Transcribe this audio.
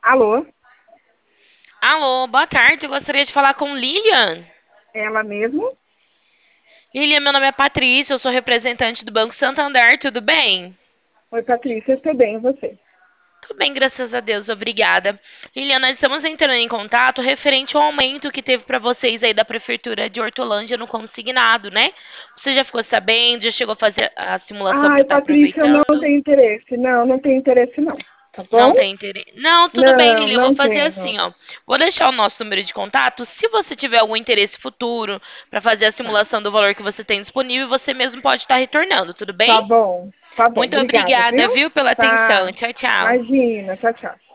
Alô, Alô, boa tarde. Eu gostaria de falar com Lilian. ela mesmo? Lilian, meu nome é Patrícia, eu sou representante do Banco Santander, tudo bem? Oi, Patrícia, estou bem, e você? Tudo bem, graças a Deus, obrigada. Lilian, nós estamos entrando em contato referente ao aumento que teve para vocês aí da Prefeitura de Hortolândia no consignado, né? Você já ficou sabendo, já chegou a fazer a simulação para Ai, estar Patrícia, eu não aproveitando? tenho interesse. Não, não tenho interesse não. Tá Não bom? tem interesse. Não, tudo bem, Não, Lilian. Eu vou não fazer tenho. assim, ó. Vou deixar o nosso número de contato. Se você tiver algum interesse futuro para fazer a Tá, simulação do valor que você tem disponível, você mesmo pode estar retornando, tudo bem? tá bom. Tá bom, Muito obrigada, obrigada, viu? viu, pela Tá. atenção. Tchau, tchau. Imagina, tchau, tchau.